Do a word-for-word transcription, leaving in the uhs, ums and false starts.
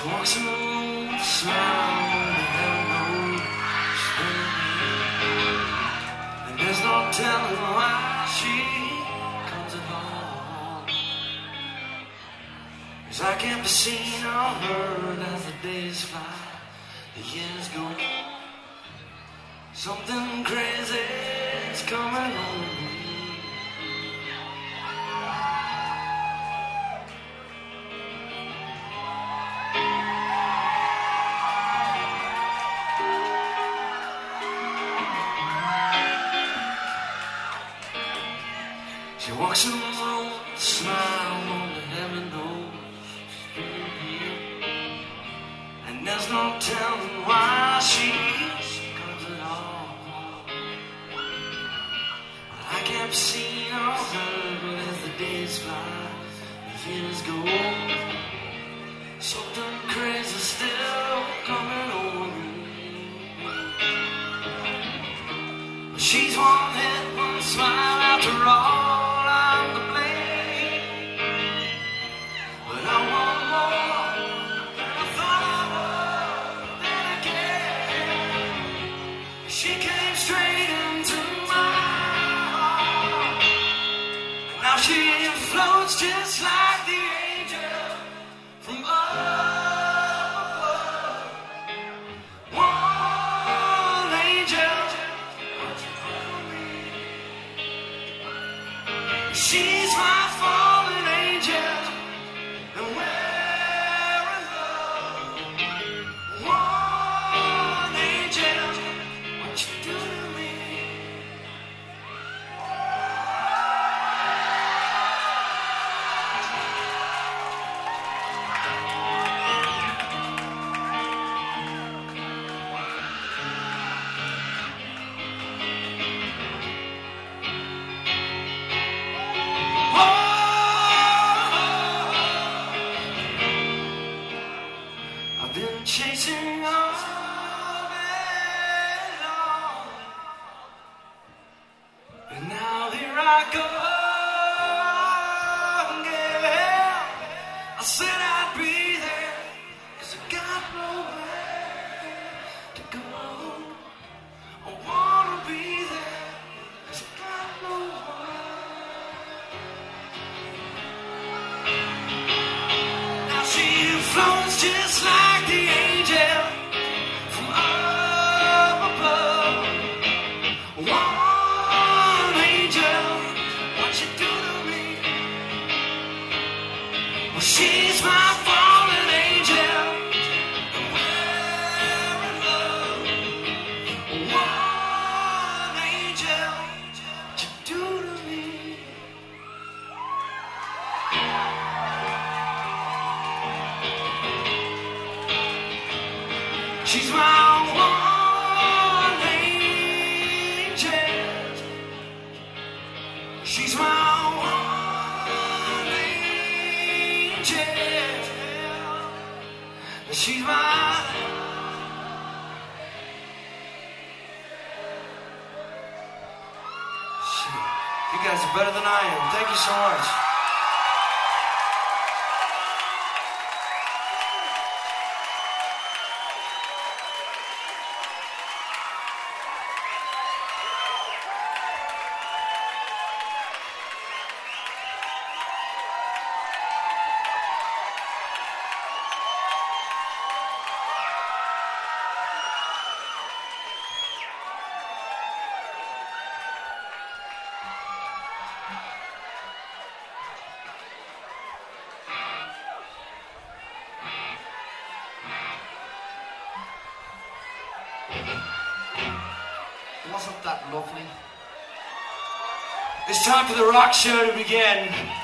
walks along with a smile on the heaven and there's no telling why she comes along. 'Cause I can't be seen or heard as the days fly, the years go. Something crazy is coming on me. She walks in the room with a smile on the heaven knows, and there's no telling why she comes at all. But I can't be seen or heard, but as the days fly, the years go, something crazy still coming over me. But she's one hit, one smile after all. She came straight into my heart, and now she floats just like the angel from above. One angel, she's my fallen angel, and we're in love. One angel, what you do to me? Oh, I've been chasing all day long, and now here I go again. I said I'd be there, 'cause I got nowhere to go. I wanna be there, 'cause I got no one. Now she floats just like the angel from up above. One angel, what you do to me? Well, she's my fallen angel, and we're in love. One angel, what you do to me? She's my one angel. She's my one angel. She's my. Shit. You guys are better than I am. Thank you so much. Wasn't that lovely? It's time for the rock show to begin.